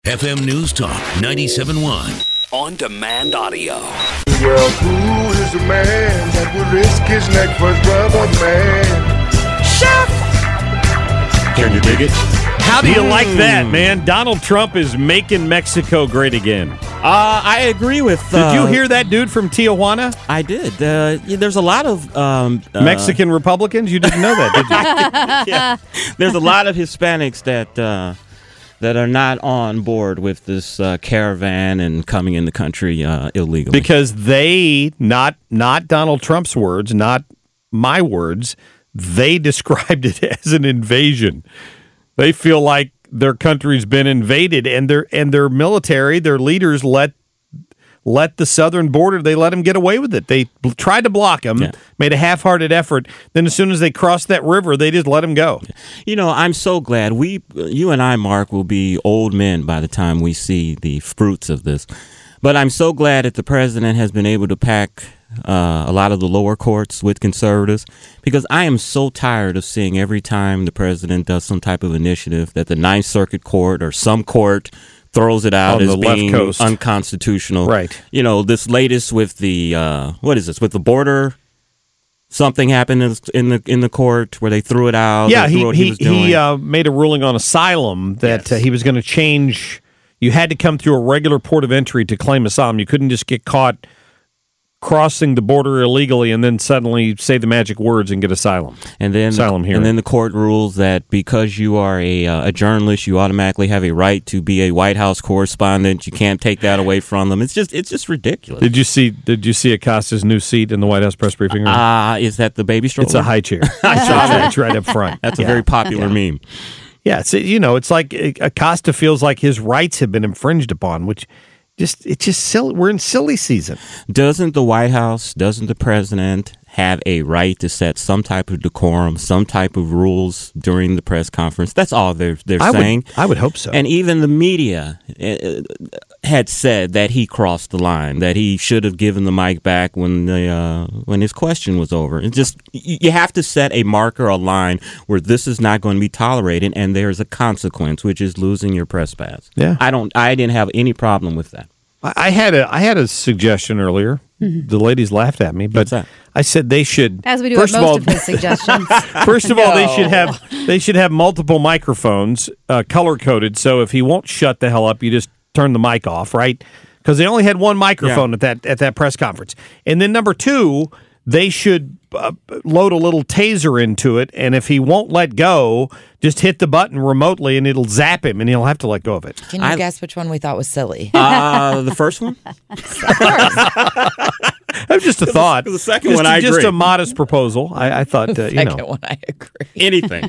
FM News Talk 97.1. On demand audio. Well, who is the man that would risk his neck for his brother, man? Chef! Can you dig it? How do you like that, man? Donald Trump is making Mexico great again. I agree with... Did you hear that dude from Tijuana? I did. There's a lot of... Mexican Republicans? You didn't know that, did you? Yeah. There's a lot of Hispanics that are not on board with this caravan and coming in the country illegally. Because they, not Donald Trump's words, not my words, they described it as an invasion. They feel like their country's been invaded, and their military, their leaders let the southern border, they let them get away with it. They tried to block them, made a half-hearted effort. Then as soon as they crossed that river, they just let them go. You know, I'm so glad. You and I, Mark, will be old men by the time we see the fruits of this. But I'm so glad that the president has been able to pack a lot of the lower courts with conservatives, because I am so tired of seeing every time the president does some type of initiative that the Ninth Circuit Court or some court throws it out as being unconstitutional. Right. You know, this latest with the, what is this, with the border, something happened in the court where they threw it out. Yeah, he made a ruling on asylum that he was going to change. You had to come through a regular port of entry to claim asylum. You couldn't just get caught crossing the border illegally and then suddenly say the magic words and get asylum. And then the court rules that because you are a journalist, you automatically have a right to be a White House correspondent. You can't take that away from them. It's just ridiculous. Did you see Acosta's new seat in the White House press briefing room? Is that the baby stroller? It's a high chair. I saw that. It's right up front. That's a very popular meme. Yeah, it's like Acosta feels like his rights have been infringed upon, which it's just silly. We're in silly season. Doesn't the White House, doesn't the president have a right to set some type of decorum, some type of rules during the press conference? That's all they're saying. I would hope so. And even the media had said that he crossed the line, that he should have given the mic back when his question was over. It just, you have to set a marker, a line where this is not going to be tolerated, and there's a consequence, which is losing your press pass. Yeah. I didn't have any problem with that. I had a suggestion earlier. Mm-hmm. The ladies laughed at me, but I said they should. As we do with most of his suggestions. First of all, they should have multiple microphones, color coded. So if he won't shut the hell up, you just turn the mic off, right? Because they only had one microphone at that press conference. And then number two, they should load a little taser into it, and if he won't let go, just hit the button remotely, and it'll zap him, and he'll have to let go of it. Can you guess which one we thought was silly? The first one? That's just a thought. The second one, I agree. Just a modest proposal. I thought, the second one, I agree. Anything.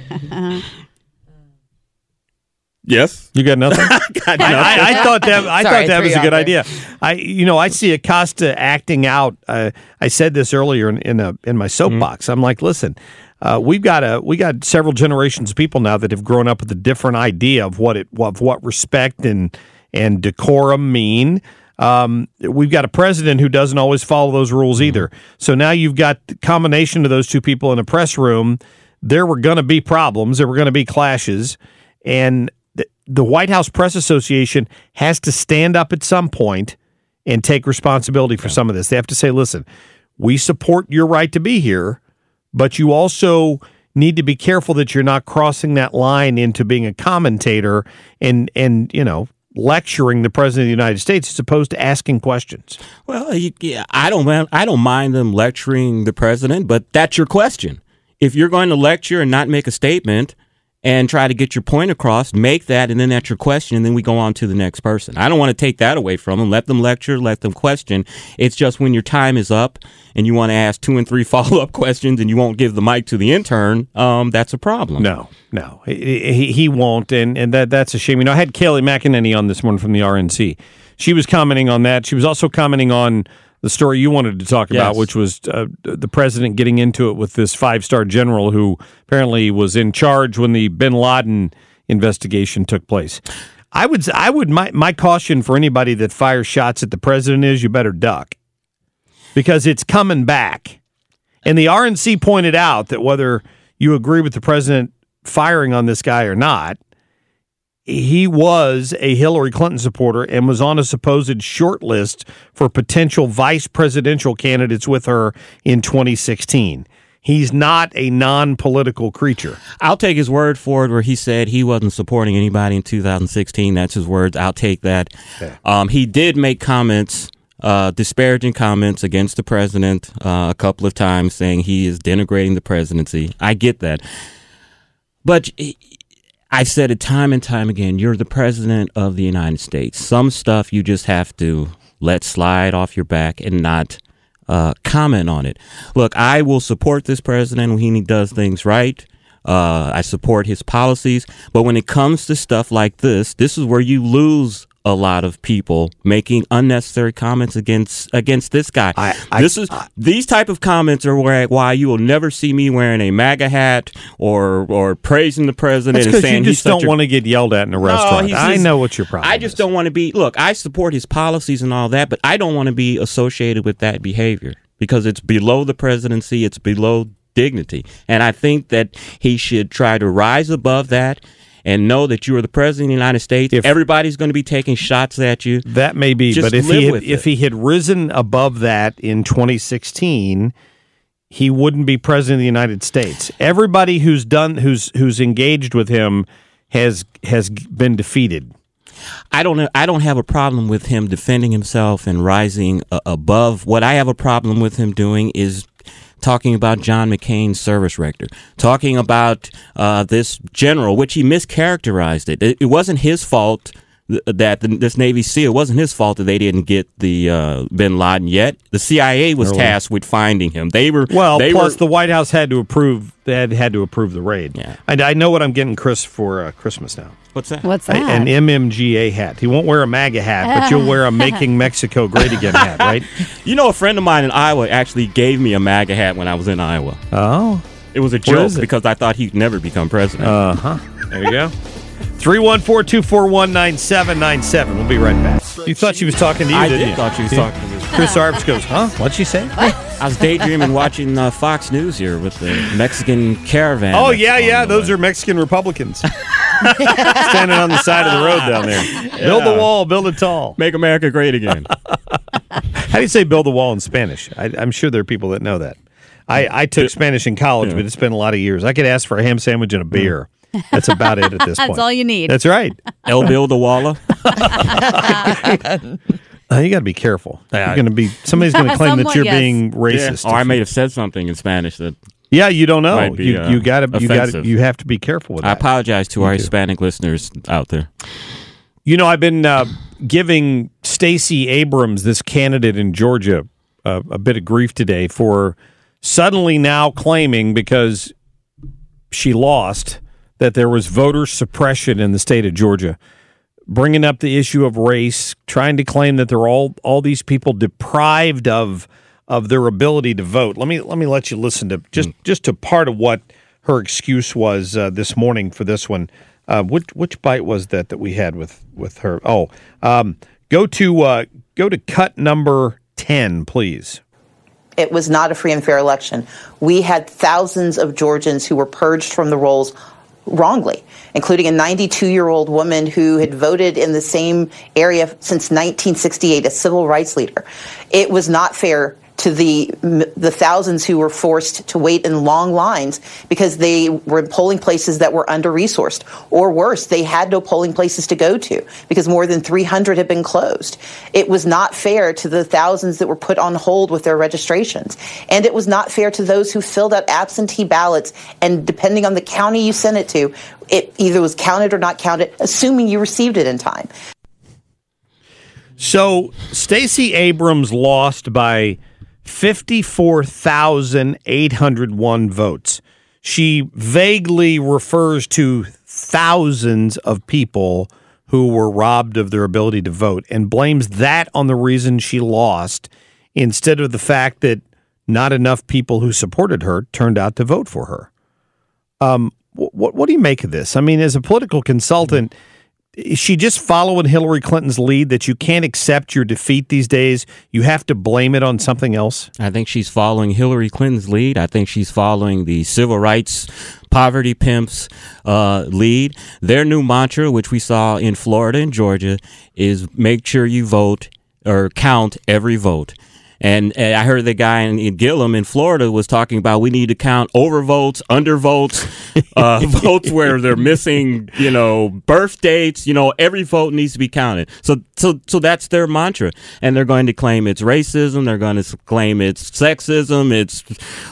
Yes, you got nothing. I thought that was a good idea. I see Acosta acting out. I said this earlier in my soapbox. I'm like, listen, we got several generations of people now that have grown up with a different idea of what respect and decorum mean. We've got a president who doesn't always follow those rules either. So now you've got the combination of those two people in a press room. There were going to be problems. There were going to be clashes, and the White House Press Association has to stand up at some point and take responsibility for some of this. They have to say, listen, we support your right to be here, but you also need to be careful that you're not crossing that line into being a commentator and lecturing the President of the United States as opposed to asking questions. Well, I don't mind them lecturing the president, but that's your question. If you're going to lecture and not make a statement and try to get your point across, make that, and then that's your question, and then we go on to the next person. I don't want to take that away from them. Let them lecture, let them question. It's just when your time is up and you want to ask 2 and 3 follow-up questions and you won't give the mic to the intern, that's a problem. No, he won't, and that's a shame. I had Kayleigh McEnany on this morning from the RNC. She was commenting on that. She was also commenting on the story you wanted to talk about, which was the president getting into it with this 5-star general who apparently was in charge when the bin Laden investigation took place. My caution for anybody that fires shots at the president is you better duck, because it's coming back. And the RNC pointed out that whether you agree with the president firing on this guy or not, he was a Hillary Clinton supporter and was on a supposed short list for potential vice presidential candidates with her in 2016. He's not a non-political creature. I'll take his word for it where he said he wasn't supporting anybody in 2016. That's his words. I'll take that. Okay. He did make comments, disparaging comments against the president a couple of times, saying he is denigrating the presidency. I get that. But I've said it time and time again, you're the president of the United States. Some stuff you just have to let slide off your back and not comment on it. Look, I will support this president when he does things right. I support his policies. But when it comes to stuff like this is where you lose a lot of people making unnecessary comments against this guy. These type of comments are why you will never see me wearing a MAGA hat or praising the president. That's because you just don't want to get yelled at in a restaurant. I know what your problem is. I just don't want to be. Look, I support his policies and all that, but I don't want to be associated with that behavior because it's below the presidency. It's below dignity, and I think that he should try to rise above that. And know that you are the president of the United States. Everybody's going to be taking shots at you. That may be, but if he had risen above that in 2016, he wouldn't be president of the United States. Everybody who's engaged with him has been defeated. I don't have a problem with him defending himself and rising above. What I have a problem with him doing is talking about John McCain's service record, talking about this general, which he mischaracterized it. It wasn't his fault that this Navy SEAL, it wasn't his fault that they didn't get the bin Laden yet. The CIA was tasked with finding him. Plus the White House had to approve. They had to approve the raid. Yeah. I know what I'm getting Chris for Christmas now. What's that? An MMGA hat. He won't wear a MAGA hat, but you'll wear a Making Mexico Great Again hat, right? You know, a friend of mine in Iowa actually gave me a MAGA hat when I was in Iowa. Oh. It was a joke because I thought he'd never become president. There you go. 314-241-9797. We'll be right back. You thought she was talking to you, didn't you? I thought she was talking to me. Chris Arps goes, huh? What'd she say? I was daydreaming watching Fox News here with the Mexican caravan. Oh, yeah. Those are Mexican Republicans. Standing on the side of the road down there. Yeah. Build the wall, build it tall. Make America great again. How do you say build the wall in Spanish? I'm sure there are people that know that. I took Spanish in college, but it's been a lot of years. I could ask for a ham sandwich and a beer. That's about it at this point. That's all you need. That's right. El Bill the Walla. You got to be careful. Somebody's going to claim that you're being racist. Or I may have said something in Spanish that. Yeah, you don't know. Might be, you have to be careful with that. I apologize to our Hispanic listeners out there. You know, I've been giving Stacey Abrams, this candidate in Georgia, a bit of grief today for suddenly now claiming, because she lost, that there was voter suppression in the state of Georgia, bringing up the issue of race, trying to claim that there are all these people deprived of their ability to vote. Let me let you listen to just to part of what her excuse was this morning for this one. Which bite was that we had with her? Go to cut number 10, please. It was not a free and fair election. We had thousands of Georgians who were purged from the rolls wrongly, including a 92-year-old woman who had voted in the same area since 1968, a civil rights leader. It was not fair to the thousands who were forced to wait in long lines because they were in polling places that were under-resourced. Or worse, they had no polling places to go to because more than 300 had been closed. It was not fair to the thousands that were put on hold with their registrations. And it was not fair to those who filled out absentee ballots, and depending on the county you sent it to, it either was counted or not counted, assuming you received it in time. So Stacey Abrams lost by 54,801 votes. She vaguely refers to thousands of people who were robbed of their ability to vote and blames that on the reason she lost, instead of the fact that not enough people who supported her turned out to vote for her. What do you make of this? I mean, as a political consultant, is she just following Hillary Clinton's lead that you can't accept your defeat these days? You have to blame it on something else? I think she's following Hillary Clinton's lead. I think she's following the civil rights poverty pimps lead. Their new mantra, which we saw in Florida and Georgia, is make sure you vote or count every vote. And I heard the guy in Gillum in Florida was talking about we need to count overvotes, undervotes, votes where they're missing, birth dates. Every vote needs to be counted. So that's their mantra. And they're going to claim it's racism. They're going to claim it's sexism. It's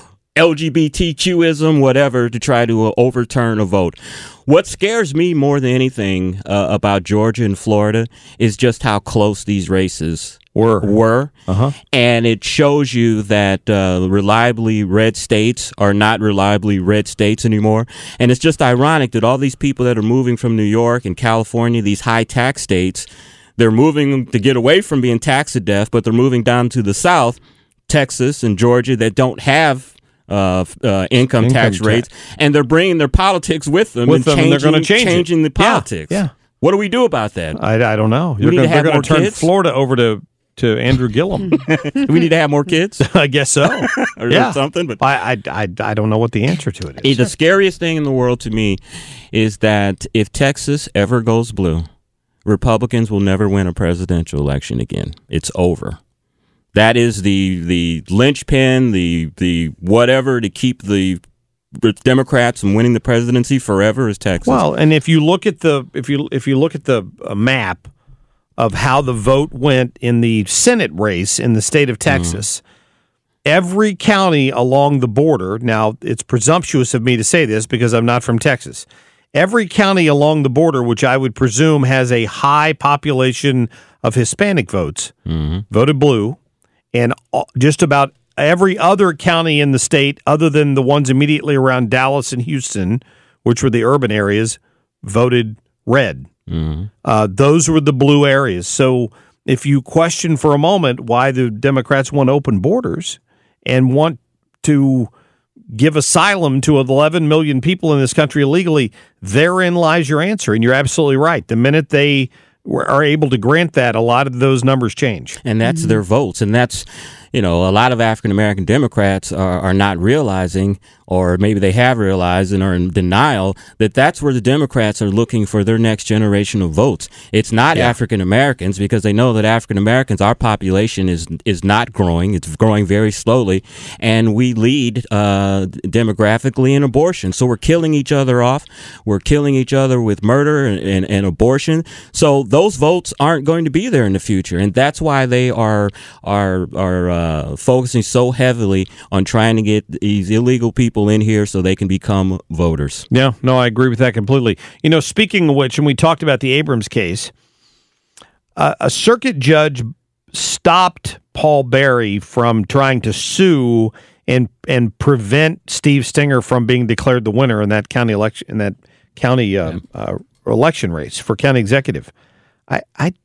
LGBTQism, whatever, to try to overturn a vote. What scares me more than anything about Georgia and Florida is just how close these races were. Uh-huh. And it shows you that reliably red states are not reliably red states anymore. And it's just ironic that all these people that are moving from New York and California, these high tax states, they're moving to get away from being taxed to death, but they're moving down to the South, Texas and Georgia, that don't have income tax rates, and they're bringing their politics with them and they're going to changing the politics. Yeah. What do we do about that? I don't know. They're going to turn kids? Florida over to Andrew Gillum. We need to have more kids? I guess so. or something. But I don't know what the answer to it is. The scariest thing in the world to me is that if Texas ever goes blue, Republicans will never win a presidential election again. It's over. That is the linchpin, the whatever to keep the Democrats from winning the presidency forever is Texas. Well, and if you look at the map of how the vote went in the Senate race in the state of Texas, every county along the border. Now, it's presumptuous of me to say this because I'm not from Texas. Every county along the border, which I would presume has a high population of Hispanic votes, voted blue. And just about every other county in the state, other than the ones immediately around Dallas and Houston, which were the urban areas, voted red. Those were the blue areas. So if you question for a moment why the Democrats want open borders and want to give asylum to 11 million people in this country illegally, therein lies your answer. And you're absolutely right. The minute they are able to grant that, a lot of those numbers change. And that's their votes. And that's, a lot of African-American Democrats are not realizing, or maybe they have realized and are in denial, that that's where the Democrats are looking for their next generation of votes. It's not African-Americans, because they know that African-Americans, our population is not growing. It's growing very slowly. And we lead demographically in abortion. So we're killing each other off. We're killing each other with murder and abortion. So those votes aren't going to be there in the future. And that's why they are focusing so heavily on trying to get these illegal people in here so they can become voters. Yeah, no, I agree with that completely. Speaking of which, and we talked about the Abrams case, a circuit judge stopped Paul Berry from trying to sue and prevent Steve Stenger from being declared the winner in that county election, election race for county executive. I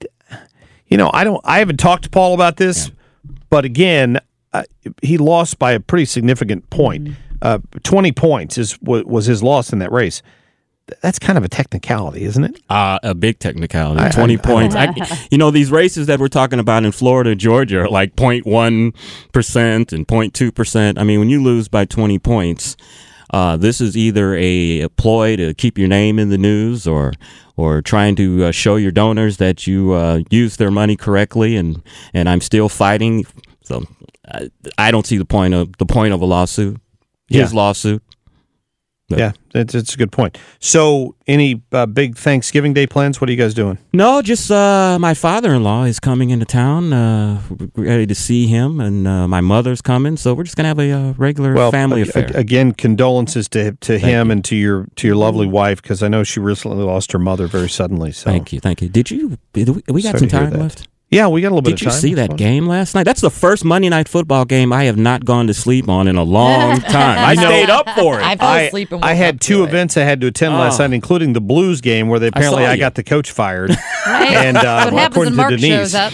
haven't talked to Paul about this. But again, he lost by a pretty significant point. 20 points was his loss in that race. That's kind of a technicality, isn't it? A big technicality. 20 points. These races that we're talking about in Florida, Georgia are like 0.1% and 0.2%. I mean, when you lose by 20 points, this is either a ploy to keep your name in the news or trying to show your donors that you used their money correctly, and I'm still fighting. So I don't see the point of a lawsuit. His lawsuit. But. Yeah, it's a good point. So, any big Thanksgiving Day plans? What are you guys doing? No, just my father-in-law is coming into town. We're ready to see him, and my mother's coming. So we're just gonna have a regular family affair. Again, condolences to him and to your lovely wife, because I know she recently lost her mother very suddenly. So thank you. Did we got some time left? Yeah, we got a little bit of Did time. you see that game last night? That's the first Monday Night Football game I have not gone to sleep on in a long time. I stayed up for it. I fell asleep and woke I had up to 2 it. events I had to attend last night, including the Blues game where I got the coach fired. And what happens according when to Mark Denise. shows up?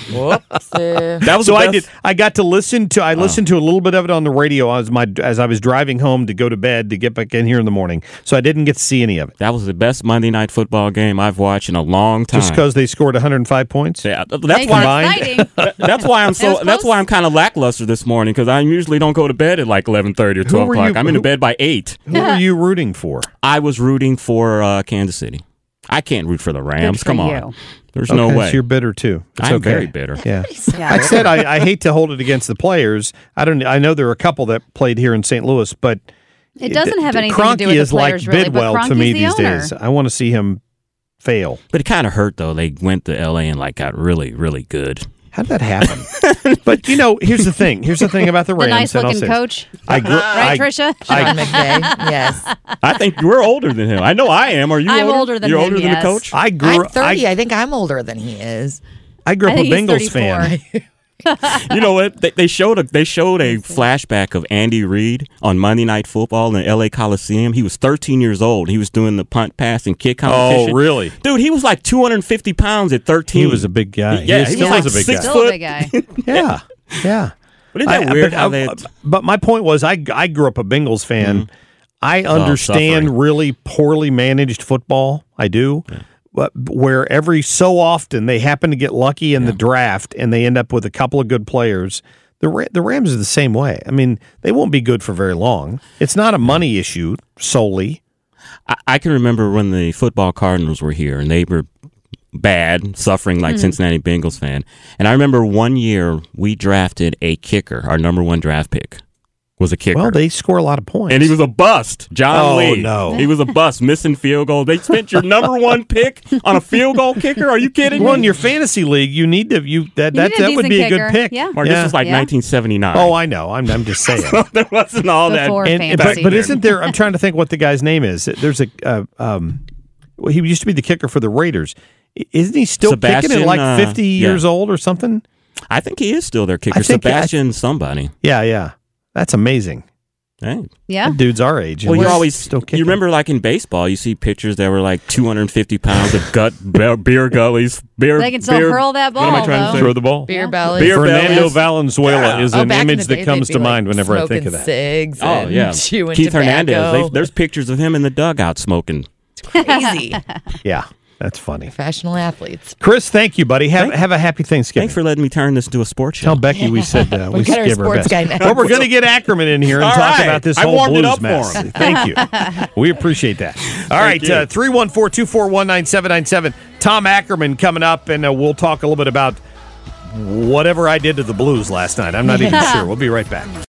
That was So the I best. I got to listen to. I listened to a little bit of it on the radio as I was driving home to go to bed to get back in here in the morning. So I didn't get to see any of it. That was the best Monday Night Football game I've watched in a long time. Just because they scored 105 points. Yeah, that's Make it why. exciting. That's why I'm It was That's close. why I'm kind of lackluster this morning because I usually don't go to bed at like 11:30 or 12 were o'clock. you- I'm in bed by 8. Who were you rooting for? I was rooting for Kansas City. I can't root for the Rams. for Come you. on. There's no Okay, way. So you're bitter too. It's I'm okay. very bitter. Yeah. Yeah. I said I hate to hold it against the players. I know there are a couple that played here in St. Louis, but It doesn't have anything Kroenke to do with is the players, like really, Bidwell but to me Kroenke's the these owner. days. I want to see him fail. But it kind of hurt though. They went to LA and like got really, really good. How did that happen? But here's the thing. Here's the thing about the The Rams. and I'll nice-looking say this. coach, I grew, right, Tricia? Sean McVay. Yes. I think you're older than him. I know I am. Are you I'm older? older than You're him, older than yes. the coach? I grew. I'm 30. I think I'm older than he is. I grew up I a think he's Bengals fan. 34. You know what? They showed a flashback of Andy Reid on Monday Night Football in the LA Coliseum. He was 13 years old. He was doing the punt, pass, and kick competition. Oh, really? Dude, he was like 250 pounds at 13. He was a big guy. Yeah, he he still was is like a big 6 guy. Still a big guy. Yeah, yeah. But isn't that weird how they? But my point was, I grew up a Bengals fan. I understand suffering. really poorly managed football. I do. But where every so often they happen to get lucky in the draft and they end up with a couple of good players. The Rams are the same way. I mean, they won't be good for very long. It's not a money issue solely. I can remember when the football Cardinals were here and they were bad, suffering like Cincinnati Bengals fan. And I remember one year we drafted a kicker. Our number 1 draft pick was a kicker. Well, they score a lot of points. And he was a bust. John Oh, Lee. no. He was a bust, missing field goals. They spent your number 1 pick on a field goal kicker? Are you kidding Well, me? in your fantasy league, you need to that need a would decent be a good kicker. pick. Yeah. Mark, this was like Yeah. 1979. Oh, I know. I'm just saying. There wasn't all Before that. fantasy. But isn't there? I'm trying to think what the guy's name is. There's he used to be the kicker for the Raiders. Isn't he still kicking at Sebastian, like 50 years old or something? I think he is still their kicker. I think- Sebastian somebody. Yeah. That's amazing. Hey. Yeah. That dude's our age. Well, and you he's always still kicking. you remember like in baseball, you see pictures that were like 250 pounds of beer gullies, beer. They can still beer- hurl that What am I ball, trying to though. say? throw the ball. Beer belly. Beer Fernando bellies. Valenzuela is an back in image the that day, comes they'd to be, mind like, whenever I think smoking of that. cigs Oh and yeah, chewing Keith tobacco. Hernandez. There's pictures of him in the dugout smoking. Crazy. Yeah, that's funny. Professional athletes. Chris, thank you, buddy. Have a happy Thanksgiving. Thanks for letting me turn this into a sports show. Tell Becky we said we got our gave her sports best. guy next. Well, we're going to get Ackerman in here and All talk right. about this I whole warmed it blues up for mess. him. Thank you. We appreciate that. All right, you. 314-241-9797. Tom Ackerman coming up, and we'll talk a little bit about whatever I did to the Blues last night. I'm not even sure. We'll be right back.